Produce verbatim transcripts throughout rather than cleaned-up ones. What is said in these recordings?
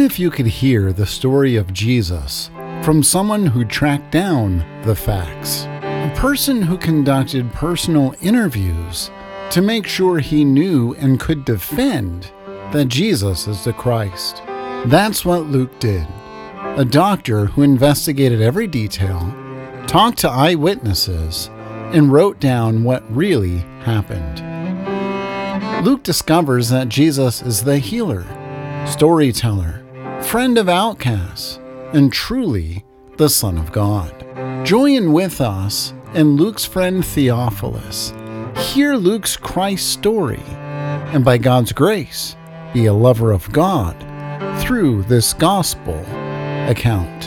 if you could hear the story of Jesus from someone who tracked down the facts? A person who conducted personal interviews to make sure he knew and could defend that Jesus is the Christ. That's what Luke did. A doctor who investigated every detail, talked to eyewitnesses, and wrote down what really happened. Luke discovers that Jesus is the healer, storyteller, friend of outcasts, and truly the Son of God. Join with us and Luke's friend Theophilus. Hear Luke's Christ story, and by God's grace, be a lover of God through this gospel account.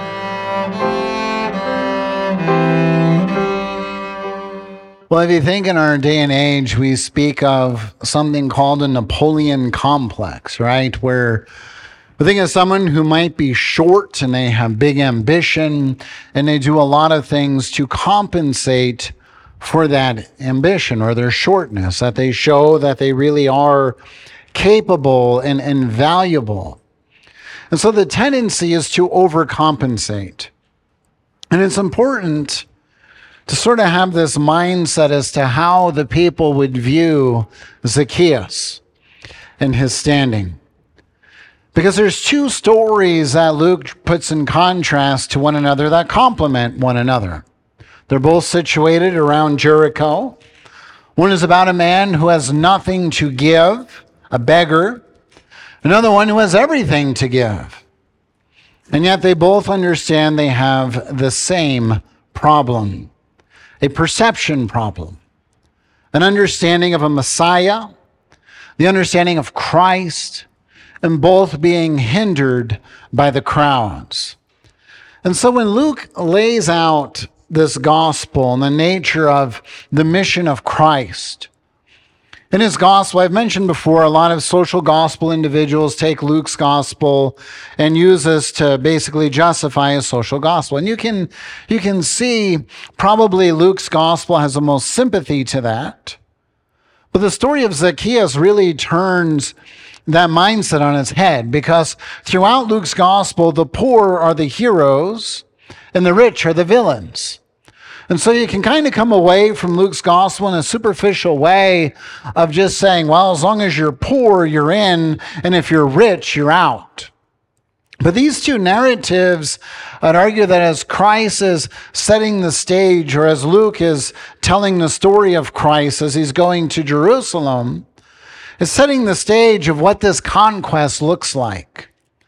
Well, if you think in our day and age, we speak of something called a Napoleon complex, right? Where we think of someone who might be short and they have big ambition and they do a lot of things to compensate for that ambition or their shortness, that they show that they really are capable and, and valuable. And so the tendency is to overcompensate. And it's important to sort of have this mindset as to how the people would view Zacchaeus and his standing. Because there's two stories that Luke puts in contrast to one another that complement one another. They're both situated around Jericho. One is about a man who has nothing to give, a beggar. Another one who has everything to give. And yet they both understand they have the same problem. A perception problem, an understanding of a Messiah, the understanding of Christ, and both being hindered by the crowds. And so when Luke lays out this gospel and the nature of the mission of Christ, in his gospel, I've mentioned before, a lot of social gospel individuals take Luke's gospel and use this to basically justify a social gospel. And you can, you can see probably Luke's gospel has the most sympathy to that. But the story of Zacchaeus really turns that mindset on its head, because throughout Luke's gospel, the poor are the heroes and the rich are the villains. And so you can kind of come away from Luke's gospel in a superficial way of just saying, well, as long as you're poor, you're in, and if you're rich, you're out. But these two narratives, I'd argue that as Christ is setting the stage, or as Luke is telling the story of Christ as he's going to Jerusalem, is setting the stage of what this conquest looks like.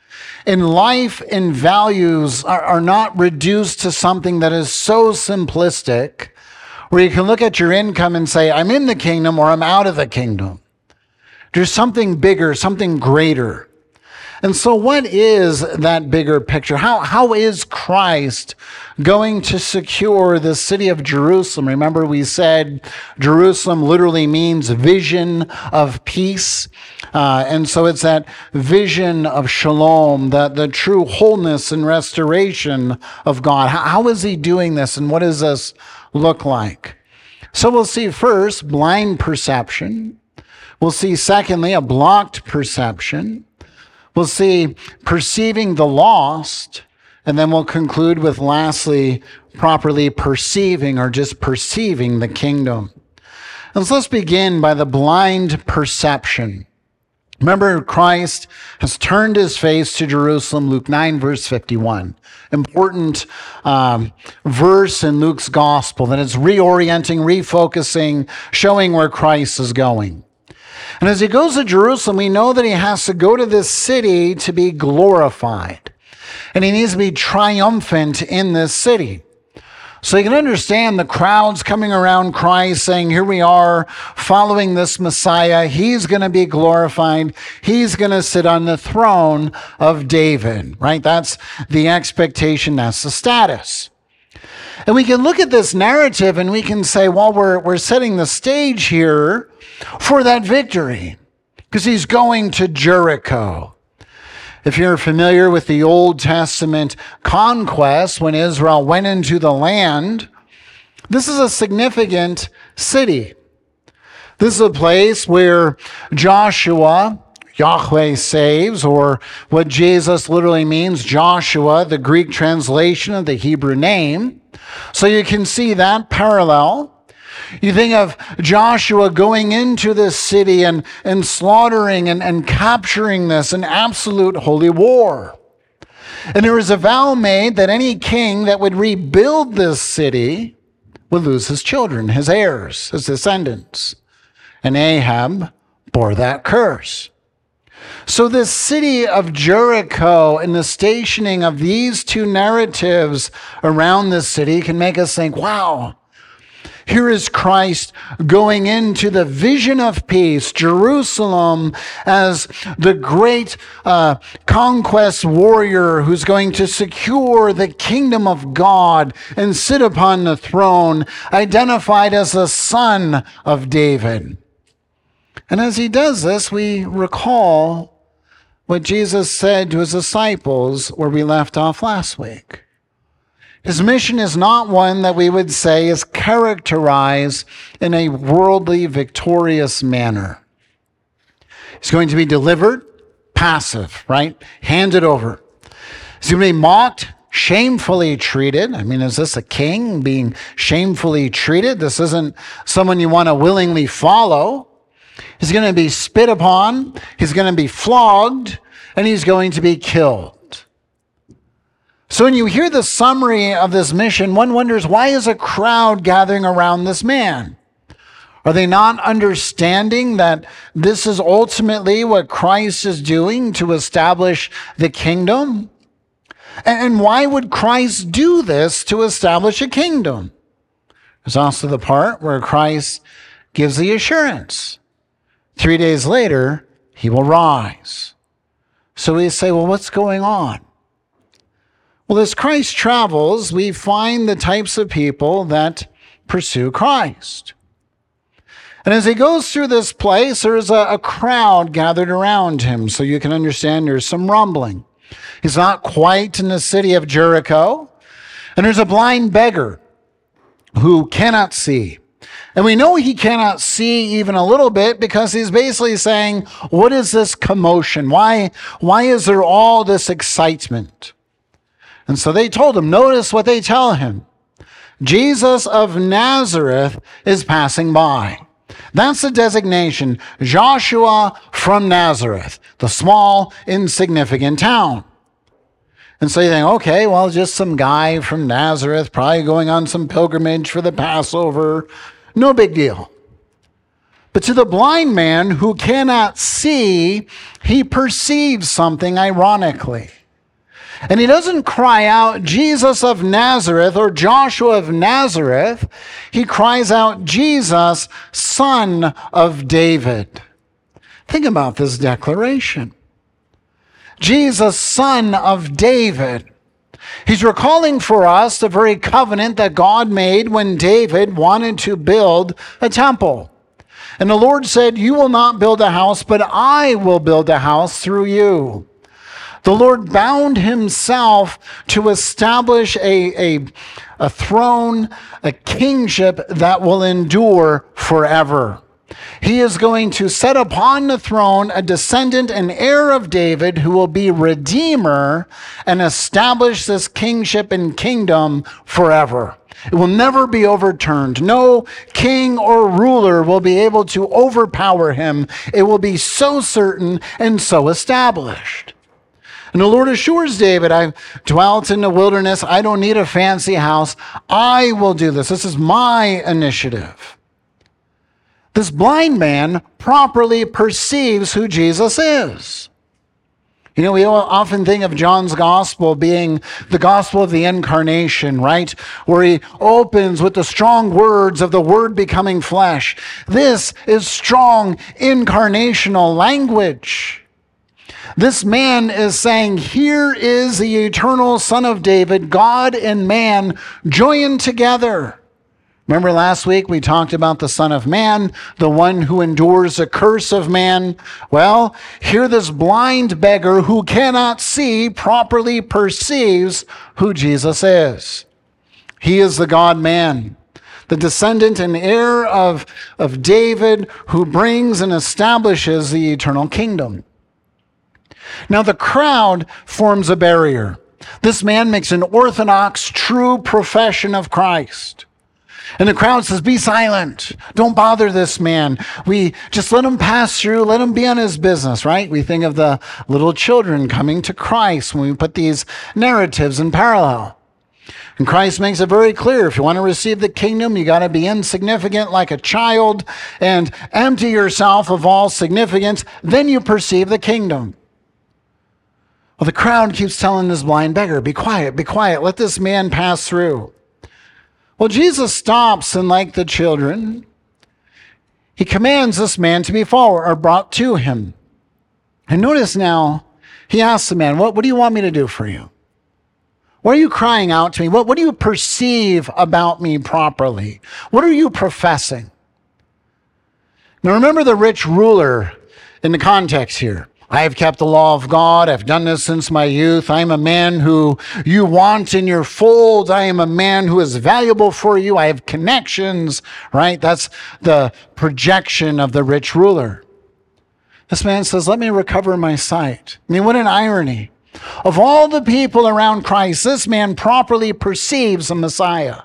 And life and values are, are not reduced to something that is so simplistic where you can look at your income and say, I'm in the kingdom or I'm out of the kingdom. There's something bigger, something greater. And so what is that bigger picture? How, how is Christ going to secure the city of Jerusalem? Remember, we said Jerusalem literally means vision of peace. Uh, and so it's that vision of shalom, that the true wholeness and restoration of God. How, how is he doing this, and what does this look like? So we'll see first blind perception. We'll see secondly a blocked perception. We'll see perceiving the lost, and then we'll conclude with lastly properly perceiving or just perceiving the kingdom. And so let's begin by the blind perception. Remember, Christ has turned his face to Jerusalem, Luke nine, verse fifty-one. Important um, verse in Luke's gospel that is reorienting, refocusing, showing where Christ is going. And as he goes to Jerusalem, we know that he has to go to this city to be glorified. And he needs to be triumphant in this city. So you can understand the crowds coming around Christ saying, here we are following this Messiah. He's going to be glorified. He's going to sit on the throne of David, right? That's the expectation. That's the status. And we can look at this narrative and we can say, well, we're, we're setting the stage here for that victory because he's going to Jericho. If you're familiar with the Old Testament conquest, when Israel went into the land, this is a significant city. This is a place where Joshua Yahweh saves, or what Jesus literally means, Joshua, the Greek translation of the Hebrew name. So you can see that parallel. You think of Joshua going into this city and, and slaughtering and, and capturing this, an absolute holy war. And there was a vow made that any king that would rebuild this city would lose his children, his heirs, his descendants. And Ahab bore that curse. So this city of Jericho and the stationing of these two narratives around this city can make us think, wow, here is Christ going into the vision of peace, Jerusalem as the great uh, conquest warrior who's going to secure the kingdom of God and sit upon the throne, identified as a son of David. And as he does this, we recall what Jesus said to his disciples where we left off last week. His mission is not one that we would say is characterized in a worldly, victorious manner. He's going to be delivered, passive, right? Handed over. He's going to be mocked, shamefully treated. I mean, is this a king being shamefully treated? This isn't someone you want to willingly follow. He's going to be spit upon, he's going to be flogged, and he's going to be killed. So when you hear the summary of this mission, one wonders, why is a crowd gathering around this man? Are they not understanding that this is ultimately what Christ is doing to establish the kingdom? And why would Christ do this to establish a kingdom? There's also the part where Christ gives the assurance. Three days later, he will rise. So we say, well, what's going on? Well, as Christ travels, we find the types of people that pursue Christ. And as he goes through this place, there's a, a crowd gathered around him. So you can understand there's some rumbling. He's not quite in the city of Jericho. And there's a blind beggar who cannot see. And we know he cannot see even a little bit because he's basically saying, what is this commotion? Why, why is there all this excitement? And so they told him, notice what they tell him. Jesus of Nazareth is passing by. That's the designation, Joshua from Nazareth, the small, insignificant town. And so you think, okay, well, just some guy from Nazareth, probably going on some pilgrimage for the Passover. No big deal. But to the blind man who cannot see, he perceives something ironically. And he doesn't cry out, Jesus of Nazareth or Joshua of Nazareth. He cries out, Jesus, son of David. Think about this declaration. Jesus, son of David. He's recalling for us the very covenant that God made when David wanted to build a temple. And the Lord said, you will not build a house, but I will build a house through you. The Lord bound himself to establish a, a, a throne, a kingship that will endure forever. He is going to set upon the throne a descendant and heir of David who will be redeemer and establish this kingship and kingdom forever. It will never be overturned. No king or ruler will be able to overpower him. It will be so certain and so established. And the Lord assures David, I've dwelt in the wilderness. I don't need a fancy house. I will do this. This is my initiative. This blind man properly perceives who Jesus is. You know, we often think of John's gospel being the gospel of the incarnation, right? Where he opens with the strong words of the word becoming flesh. This is strong incarnational language. This man is saying, here is the eternal Son of David, God and man joined together. Remember last week we talked about the Son of Man, the one who endures the curse of man. Well, here this blind beggar who cannot see properly perceives who Jesus is. He is the God-man, the descendant and heir of, of David who brings and establishes the eternal kingdom. Now the crowd forms a barrier. This man makes an orthodox, true profession of Christ. And the crowd says, be silent. Don't bother this man. We just let him pass through. Let him be on his business, right? We think of the little children coming to Christ when we put these narratives in parallel. And Christ makes it very clear, if you want to receive the kingdom, you got to be insignificant like a child and empty yourself of all significance. Then you perceive the kingdom. Well, the crowd keeps telling this blind beggar, be quiet, be quiet. Let this man pass through. Well, Jesus stops, and like the children, he commands this man to be forward or brought to him. And notice now, he asks the man, what, what do you want me to do for you? What are you crying out to me? What, what do you perceive about me properly? What are you professing? Now remember the rich ruler in the context here. I have kept the law of God. I've done this since my youth. I am a man who you want in your fold. I am a man who is valuable for you. I have connections, right? That's the projection of the rich ruler. This man says, let me recover my sight. I mean, what an irony. Of all the people around Christ, this man properly perceives the Messiah.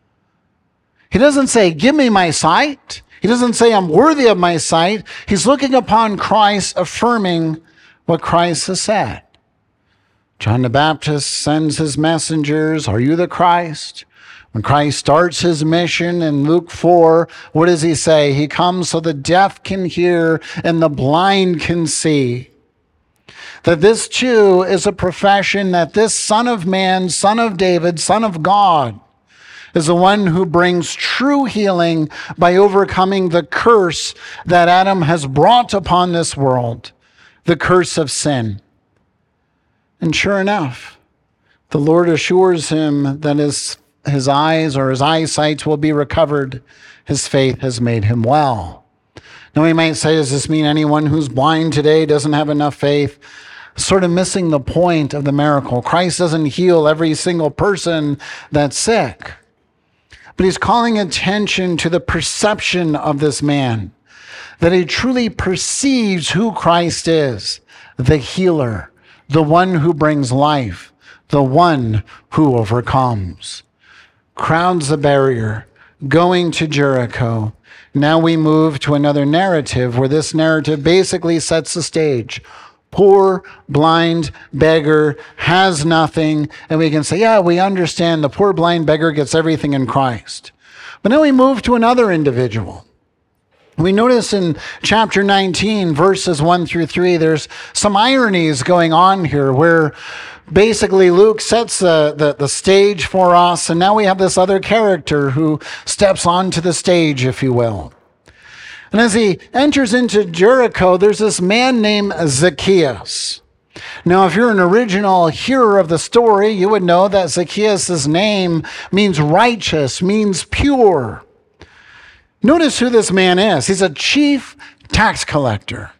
He doesn't say, give me my sight. He doesn't say, I'm worthy of my sight. He's looking upon Christ, affirming what Christ has said. John the Baptist sends his messengers, are you the Christ? When Christ starts his mission in Luke four, what does he say? He comes so the deaf can hear and the blind can see. That this too is a profession that this Son of Man, Son of David, Son of God, is the one who brings true healing by overcoming the curse that Adam has brought upon this world, the curse of sin. And sure enough, the Lord assures him that his, his eyes or his eyesight will be recovered. His faith has made him well. Now we might say, does this mean anyone who's blind today doesn't have enough faith? Sort of missing the point of the miracle. Christ doesn't heal every single person that's sick. But he's calling attention to the perception of this man, that he truly perceives who Christ is, the healer, the one who brings life, the one who overcomes. Crowds the barrier, going to Jericho. Now we move to another narrative where this narrative basically sets the stage. Poor, blind beggar has nothing. And we can say, yeah, we understand the poor blind beggar gets everything in Christ. But now we move to another individual. We notice in chapter nineteen, verses one through three, there's some ironies going on here where basically Luke sets the, the, the stage for us. And now we have this other character who steps onto the stage, if you will. And as he enters into Jericho, there's this man named Zacchaeus. Now, if you're an original hearer of the story, you would know that Zacchaeus' name means righteous, means pure. Notice who this man is. He's a chief tax collector.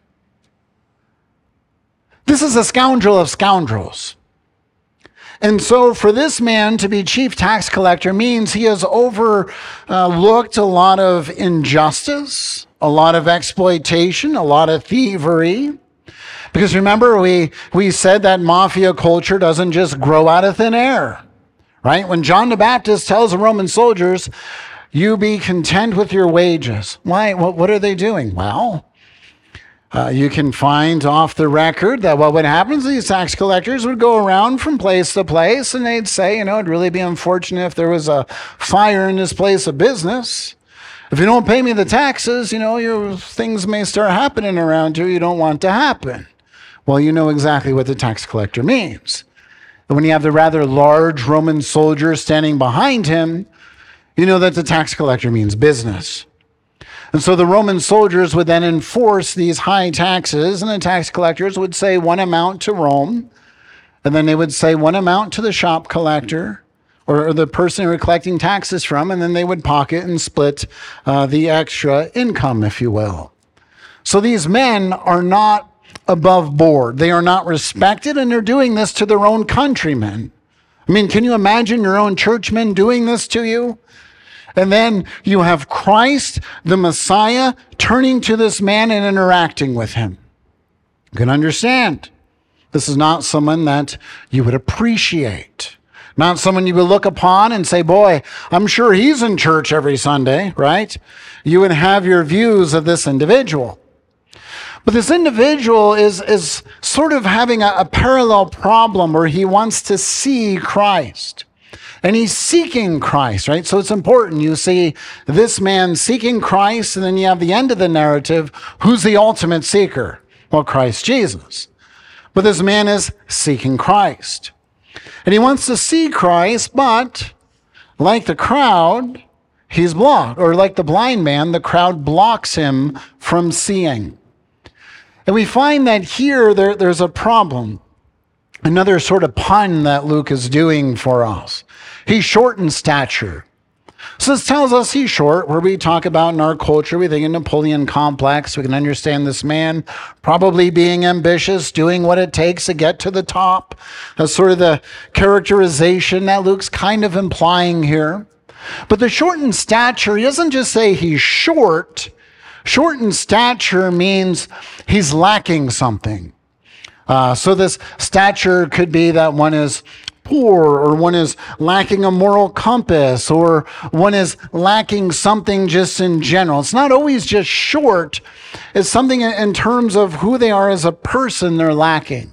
This is a scoundrel of scoundrels. And so for this man to be chief tax collector means he has overlooked a lot of injustice, a lot of exploitation, a lot of thievery. Because remember, we, we said that mafia culture doesn't just grow out of thin air, right? When John the Baptist tells the Roman soldiers, you be content with your wages. Why? What, what are they doing? Well, Uh, you can find off the record that what would happen is these tax collectors would go around from place to place and they'd say, you know, it'd really be unfortunate if there was a fire in this place of business. If you don't pay me the taxes, you know, your things may start happening around you you don't want to happen. Well, you know exactly what the tax collector means. And when you have the rather large Roman soldier standing behind him, you know that the tax collector means business. And so the Roman soldiers would then enforce these high taxes, and the tax collectors would say one amount to Rome, and then they would say one amount to the shop collector, or the person they were collecting taxes from, and then they would pocket and split uh, the extra income, if you will. So these men are not above board. They are not respected, and they're doing this to their own countrymen. I mean, can you imagine your own churchmen doing this to you? And then you have Christ, the Messiah, turning to this man and interacting with him. You can understand. This is not someone that you would appreciate. Not someone you would look upon and say, boy, I'm sure he's in church every Sunday, right? You would have your views of this individual. But this individual is, is sort of having a, a parallel problem where he wants to see Christ. And he's seeking Christ, right? So it's important. You see this man seeking Christ, and then you have the end of the narrative. Who's the ultimate seeker? Well, Christ Jesus. But this man is seeking Christ. And he wants to see Christ, but like the crowd, he's blocked. Or like the blind man, the crowd blocks him from seeing. And we find that here there, there's a problem. Another sort of pun that Luke is doing for us. He's short in stature. So this tells us he's short, where we talk about in our culture, we think of Napoleon complex. We can understand this man probably being ambitious, doing what it takes to get to the top. That's sort of the characterization that Luke's kind of implying here. But the short in stature, he doesn't just say he's short. Short in stature means he's lacking something. Uh, so this stature could be that one is poor, or one is lacking a moral compass, or one is lacking something just in general. It's not always just short. It's something in terms of who they are as a person they're lacking.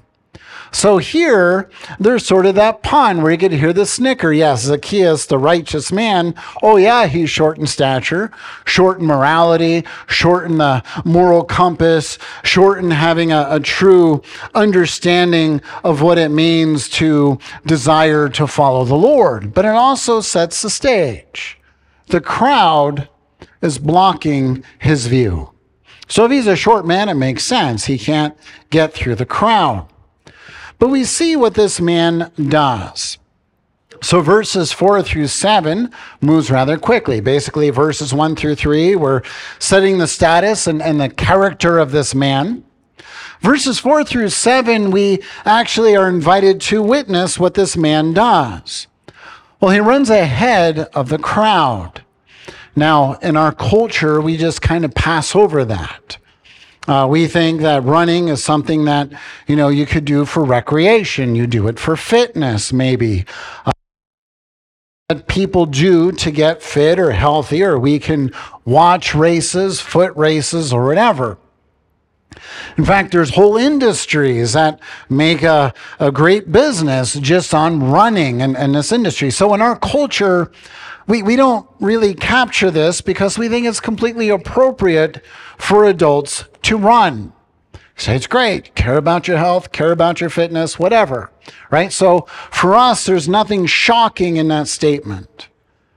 So here, there's sort of that pun where you could hear the snicker. Yes, Zacchaeus, the righteous man. Oh yeah, he's short in stature, short in morality, short in the moral compass, short in having a, a true understanding of what it means to desire to follow the Lord. But it also sets the stage. The crowd is blocking his view. So if he's a short man, it makes sense. He can't get through the crowd. But we see what this man does. So verses four through seven moves rather quickly. Basically, verses one through three, we're setting the status and, and the character of this man. Verses four through seven, we actually are invited to witness what this man does. Well, he runs ahead of the crowd. Now, in our culture, we just kind of pass over that. Uh, we think that running is something that, you know, you could do for recreation. You do it for fitness, maybe. Uh, that people do to get fit or healthy, or we can watch races, foot races, or whatever. In fact, there's whole industries that make a, a great business just on running and, and this industry. So in our culture, we, we don't really capture this because we think it's completely appropriate for adults to run. Say it's great, care about your health, care about your fitness, whatever, right? So for us, there's nothing shocking in that statement.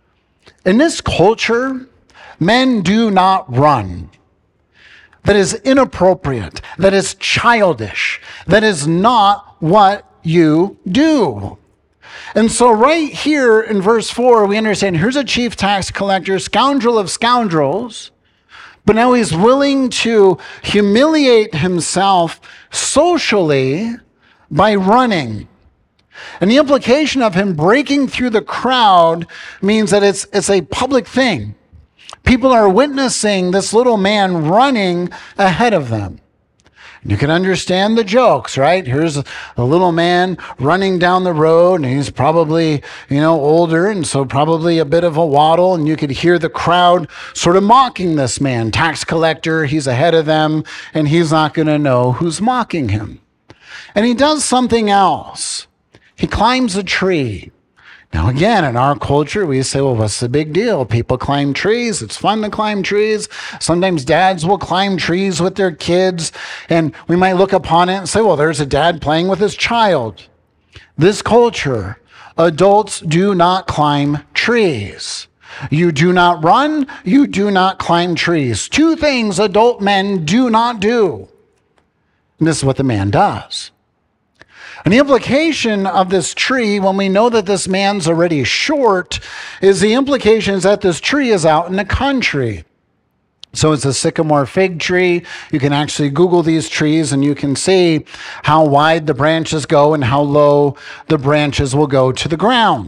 In this culture, men do not run. That is inappropriate, that is childish, that is not what you do. And so right here in verse four, we understand here's a chief tax collector, scoundrel of scoundrels, but now he's willing to humiliate himself socially by running. And the implication of him breaking through the crowd means that it's, it's a public thing. People are witnessing this little man running ahead of them. You can understand the jokes, right? Here's a, a little man running down the road, and he's probably, you know, older, and so probably a bit of a waddle, and you could hear the crowd sort of mocking this man. Tax collector, he's ahead of them, and he's not going to know who's mocking him. And he does something else. He climbs a tree. Now, again, in our culture, we say, well, what's the big deal? People climb trees. It's fun to climb trees. Sometimes dads will climb trees with their kids, and we might look upon it and say, well, there's a dad playing with his child. This culture, adults do not climb trees. You do not run. You do not climb trees. Two things adult men do not do. And this is what the man does. And the implication of this tree, when we know that this man's already short, is the implication is that this tree is out in the country. So it's a sycamore fig tree. You can actually Google these trees and you can see how wide the branches go and how low the branches will go to the ground.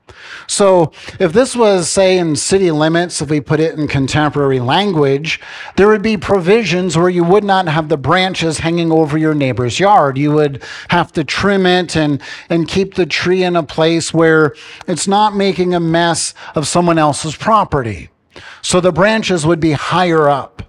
So if this was, say, in city limits, if we put it in contemporary language, there would be provisions where you would not have the branches hanging over your neighbor's yard. You would have to trim it and, and keep the tree in a place where it's not making a mess of someone else's property. So the branches would be higher up.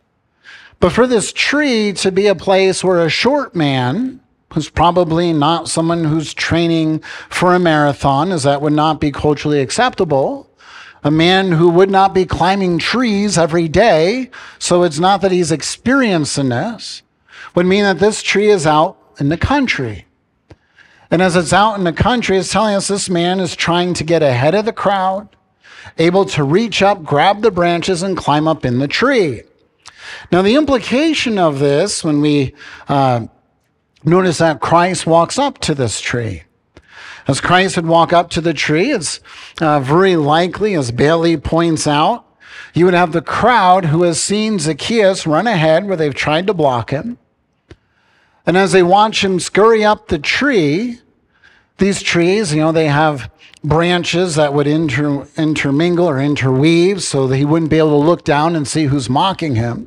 But for this tree to be a place where a short man, who's probably not someone who's training for a marathon, as that would not be culturally acceptable, a man who would not be climbing trees every day, so it's not that he's experiencing this, would mean that this tree is out in the country. And as it's out in the country, it's telling us this man is trying to get ahead of the crowd, able to reach up, grab the branches, and climb up in the tree. Now, the implication of this, when we uh, notice that Christ walks up to this tree. As Christ would walk up to the tree, it's uh, very likely, as Bailey points out, you would have the crowd who has seen Zacchaeus run ahead where they've tried to block him. And as they watch him scurry up the tree, these trees, you know, they have branches that would inter- intermingle or interweave so that he wouldn't be able to look down and see who's mocking him.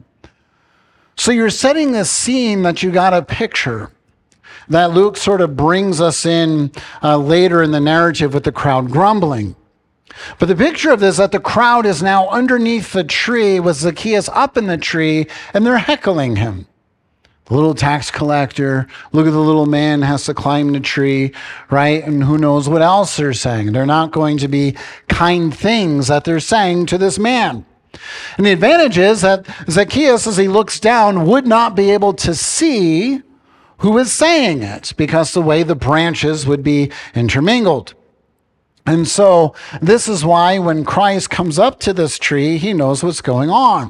So you're setting this scene that you got to picture, that Luke sort of brings us in uh, later in the narrative with the crowd grumbling. But the picture of this is that the crowd is now underneath the tree with Zacchaeus up in the tree, and they're heckling him. The little tax collector, look at the little man has to climb the tree, right? And who knows what else they're saying. They're not going to be kind things that they're saying to this man. And the advantage is that Zacchaeus, as he looks down, would not be able to see who is saying it, because the way the branches would be intermingled. And so this is why when Christ comes up to this tree, he knows what's going on.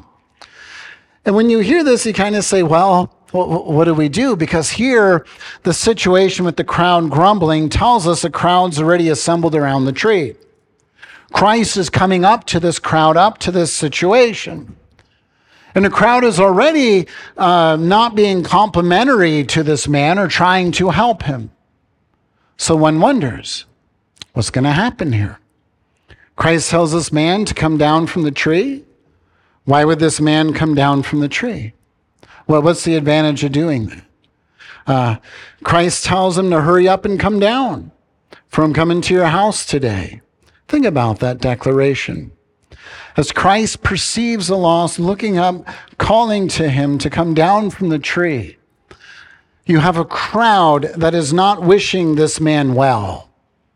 And when you hear this, you kind of say, well, what do we do? Because here, the situation with the crowd grumbling tells us the crowd's already assembled around the tree. Christ is coming up to this crowd, up to this situation. And the crowd is already uh, not being complimentary to this man or trying to help him. So one wonders, what's going to happen here? Christ tells this man to come down from the tree. Why would this man come down from the tree? Well, what's the advantage of doing that? Uh, Christ tells him to hurry up and come down, for I'm coming to your house today. Think about that declaration. As Christ perceives the lost, looking up, calling to him to come down from the tree, you have a crowd that is not wishing this man well.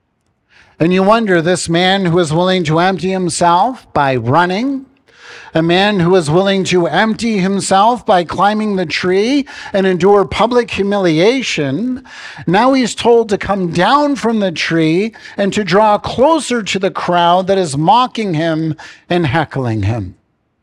And you wonder, this man who is willing to empty himself by running, a man who is willing to empty himself by climbing the tree and endure public humiliation, now he's told to come down from the tree and to draw closer to the crowd that is mocking him and heckling him.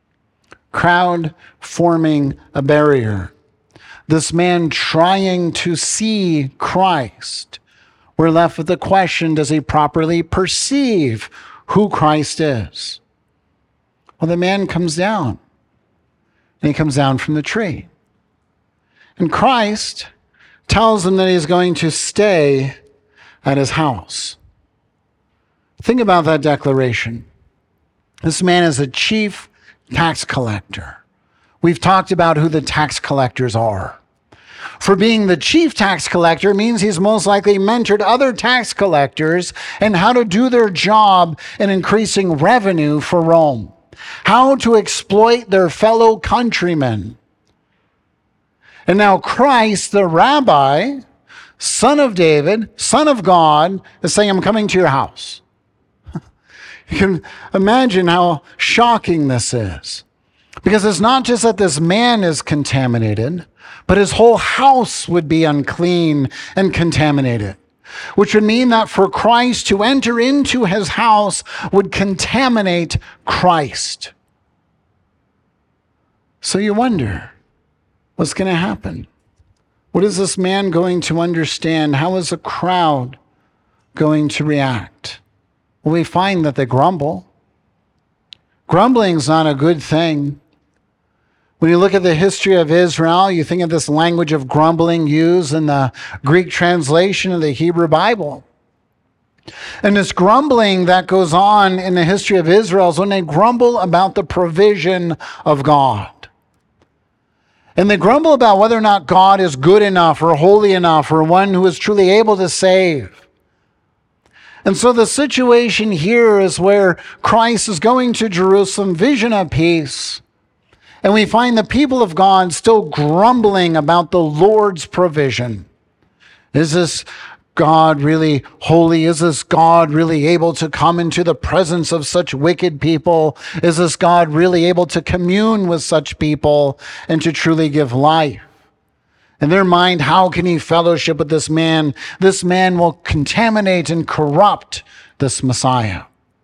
Crowd forming a barrier. This man trying to see Christ. We're left with the question, does he properly perceive who Christ is? Well, the man comes down, and he comes down from the tree. And Christ tells him that he's going to stay at his house. Think about that declaration. This man is a chief tax collector. We've talked about who the tax collectors are. For being the chief tax collector means he's most likely mentored other tax collectors in how to do their job in increasing revenue for Rome. How to exploit their fellow countrymen. And now Christ, the rabbi, son of David, son of God, is saying, I'm coming to your house. You can imagine how shocking this is. Because it's not just that this man is contaminated, but his whole house would be unclean and contaminated. Which would mean that for Christ to enter into his house would contaminate Christ. So you wonder, what's going to happen? What is this man going to understand? How is the crowd going to react? Well, we find that they grumble. Grumbling is not a good thing. When you look at the history of Israel, you think of this language of grumbling used in the Greek translation of the Hebrew Bible. And this grumbling that goes on in the history of Israel is when they grumble about the provision of God. And they grumble about whether or not God is good enough or holy enough or one who is truly able to save. And so the situation here is where Christ is going to Jerusalem, vision of peace. And we find the people of God still grumbling about the Lord's provision. Is this God really holy? Is this God really able to come into the presence of such wicked people? Is this God really able to commune with such people and to truly give life? In their mind, how can he fellowship with this man? This man will contaminate and corrupt this Messiah.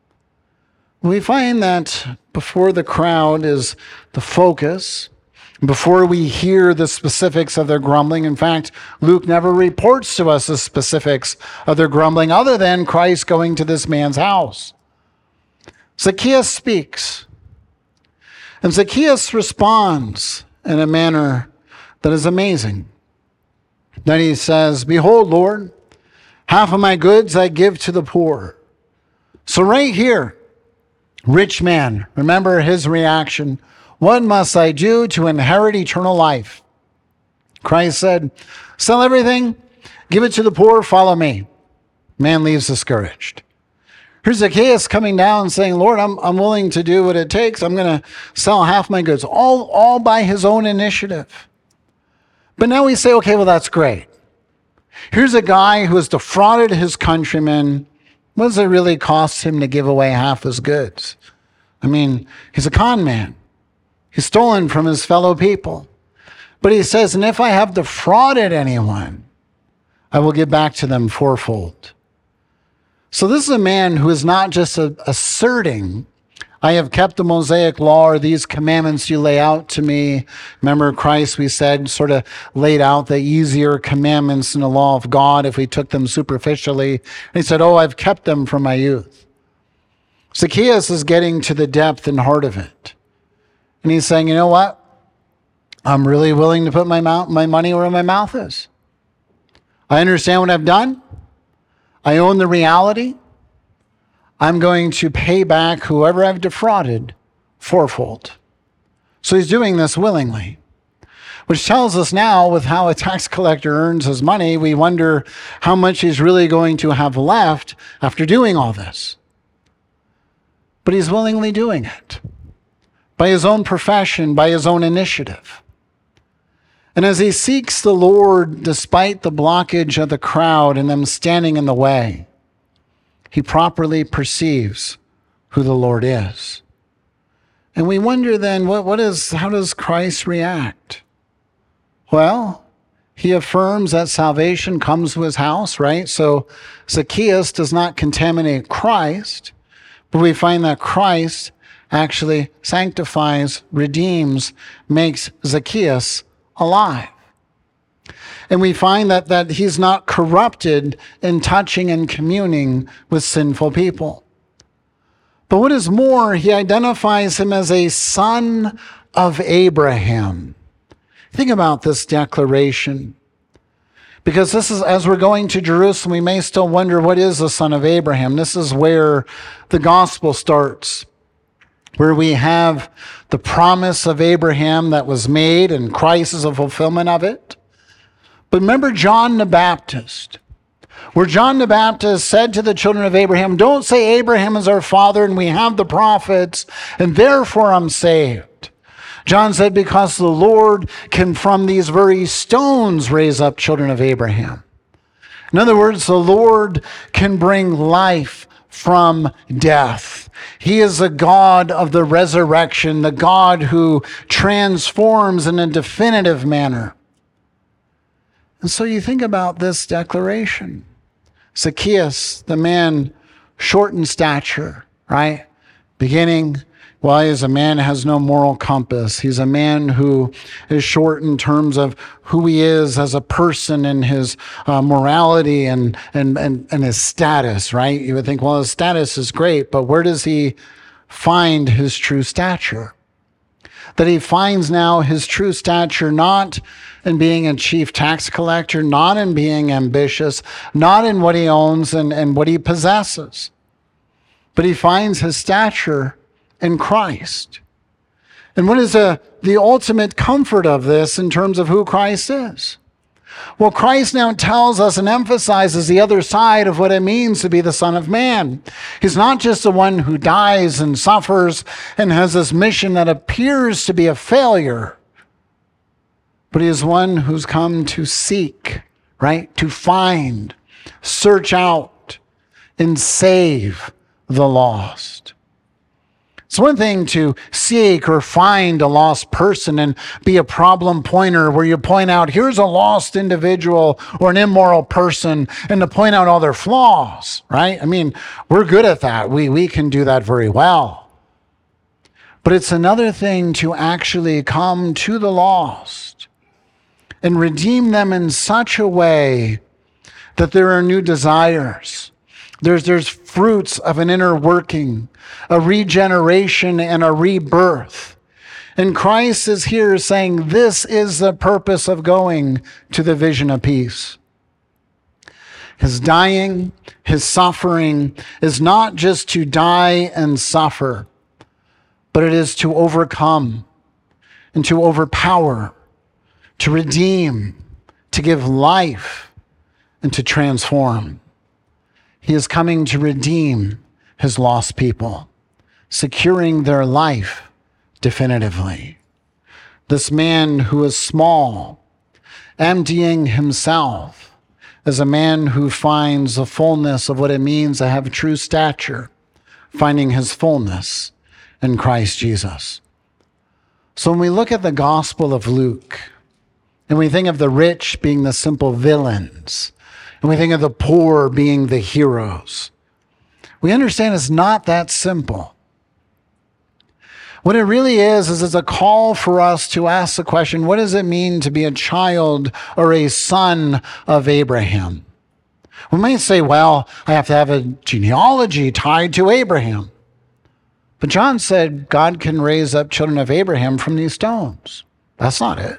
We find that before the crowd is the focus, before we hear the specifics of their grumbling. In fact, Luke never reports to us the specifics of their grumbling other than Christ going to this man's house. Zacchaeus speaks. And Zacchaeus responds in a manner that is amazing. Then he says, "Behold, Lord, half of my goods I give to the poor." So right here, rich man, remember his reaction. "What must I do to inherit eternal life?" Christ said, "Sell everything, give it to the poor, follow me." Man leaves discouraged. Here's Zacchaeus coming down saying, "Lord, I'm, I'm willing to do what it takes. I'm going to sell half my goods," all, all by his own initiative. But now we say, okay, well, that's great. Here's a guy who has defrauded his countrymen. What does it really cost him to give away half his goods? I mean, he's a con man. He's stolen from his fellow people. But he says, "And if I have defrauded anyone, I will give back to them fourfold." So this is a man who is not just a, asserting, "I have kept the Mosaic law, or these commandments you lay out to me." Remember Christ, we said, sort of laid out the easier commandments in the law of God if we took them superficially. And he said, "Oh, I've kept them from my youth." Zacchaeus is getting to the depth and heart of it. And he's saying, you know what? I'm really willing to put my mouth, my money where my mouth is. I understand what I've done. I own the reality. I'm going to pay back whoever I've defrauded fourfold. So he's doing this willingly, which tells us now with how a tax collector earns his money, we wonder how much he's really going to have left after doing all this. But he's willingly doing it by his own profession, by his own initiative. And as he seeks the Lord, despite the blockage of the crowd and them standing in the way, he properly perceives who the Lord is. And we wonder then, what, what is, how does Christ react? Well, he affirms that salvation comes to his house, right? So Zacchaeus does not contaminate Christ, but we find that Christ actually sanctifies, redeems, makes Zacchaeus alive. And we find that, that he's not corrupted in touching and communing with sinful people. But what is more, he identifies him as a son of Abraham. Think about this declaration. Because this is, as we're going to Jerusalem, we may still wonder, what is the son of Abraham? This is where the gospel starts, where we have the promise of Abraham that was made, and Christ is a fulfillment of it. But remember John the Baptist, where John the Baptist said to the children of Abraham, "Don't say Abraham is our father and we have the prophets, and therefore I'm saved." John said, because the Lord can from these very stones raise up children of Abraham. In other words, the Lord can bring life from death. He is the God of the resurrection, the God who transforms in a definitive manner. And so you think about this declaration. Zacchaeus, the man short in stature, right? Beginning, well, he is a man who has no moral compass. He's a man who is short in terms of who he is as a person and his uh, morality and, and, and, and his status, right? You would think, well, his status is great, but where does he find his true stature? That he finds now his true stature not in being a chief tax collector, not in being ambitious, not in what he owns and, and what he possesses, but he finds his stature in Christ. And what is the, the ultimate comfort of this in terms of who Christ is? Well, Christ now tells us and emphasizes the other side of what it means to be the Son of Man. He's not just the one who dies and suffers and has this mission that appears to be a failure, but he is one who's come to seek, right? To find, search out, and save the lost. It's one thing to seek or find a lost person and be a problem pointer where you point out, here's a lost individual or an immoral person, and to point out all their flaws, right? I mean, we're good at that. We, we can do that very well. But it's another thing to actually come to the lost and redeem them in such a way that there are new desires. There's, there's fruits of an inner working, a regeneration and a rebirth. And Christ is here saying, this is the purpose of going to the vision of peace. His dying, his suffering is not just to die and suffer, but it is to overcome and to overpower, to redeem, to give life, and to transform. He is coming to redeem his lost people, securing their life definitively. This man who is small, emptying himself, is a man who finds the fullness of what it means to have true stature, finding his fullness in Christ Jesus. So when we look at the Gospel of Luke, and we think of the rich being the simple villains, and we think of the poor being the heroes, we understand it's not that simple. What it really is, is it's a call for us to ask the question, what does it mean to be a child or a son of Abraham? We might say, well, I have to have a genealogy tied to Abraham. But John said God can raise up children of Abraham from these stones. That's not it.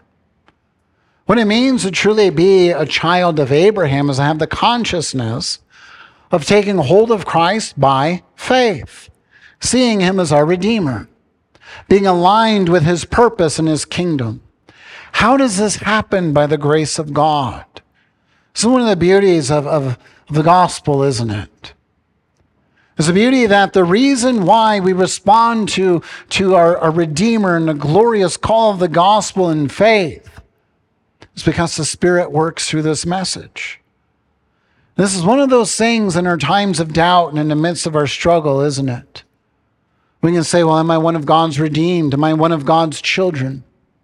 What it means to truly be a child of Abraham is to have the consciousness of taking hold of Christ by faith, seeing him as our Redeemer, being aligned with his purpose and his kingdom. How does this happen? By the grace of God. This is one of the beauties of, of the gospel, isn't it? It's the beauty that the reason why we respond to, to our, our Redeemer and the glorious call of the gospel in faith is because the Spirit works through this message. This is one of those things in our times of doubt and in the midst of our struggle, isn't it? We can say, well, am I one of God's redeemed? Am I one of God's children?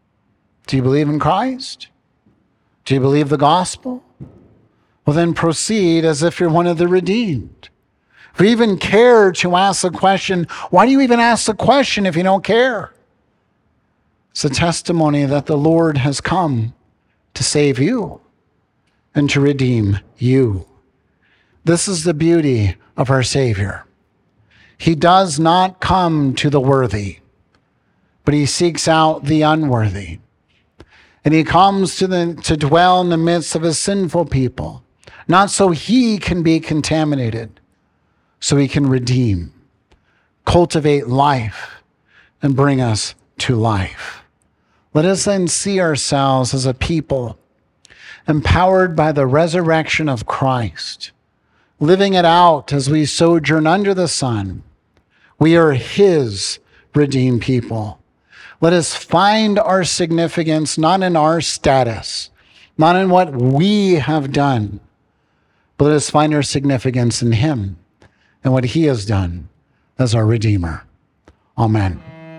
Do you believe in Christ? Do you believe the gospel? Well, then proceed as if you're one of the redeemed. If we even care to ask the question, why do you even ask the question if you don't care? It's a testimony that the Lord has come to save you and to redeem you. This is the beauty of our Savior. He does not come to the worthy, but he seeks out the unworthy. And he comes to, the, to dwell in the midst of his sinful people, not so he can be contaminated, so he can redeem, cultivate life, and bring us to life. Let us then see ourselves as a people empowered by the resurrection of Christ, living it out as we sojourn under the sun. We are his redeemed people. Let us find our significance not in our status, not in what we have done, but let us find our significance in him and what he has done as our Redeemer. Amen.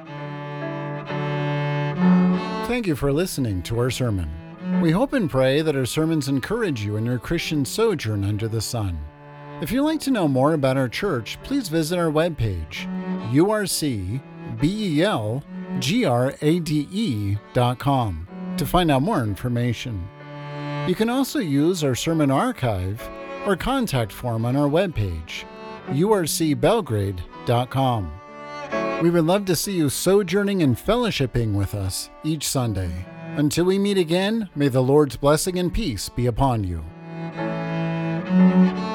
Thank you for listening to our sermon. We hope and pray that our sermons encourage you in your Christian sojourn under the sun. If you'd like to know more about our church, please visit our webpage, U R C B E L G R A D E dot com, to find out more information. You can also use our sermon archive or contact form on our webpage, U R C Belgrade dot com. We would love to see you sojourning and fellowshipping with us each Sunday. Until we meet again, may the Lord's blessing and peace be upon you.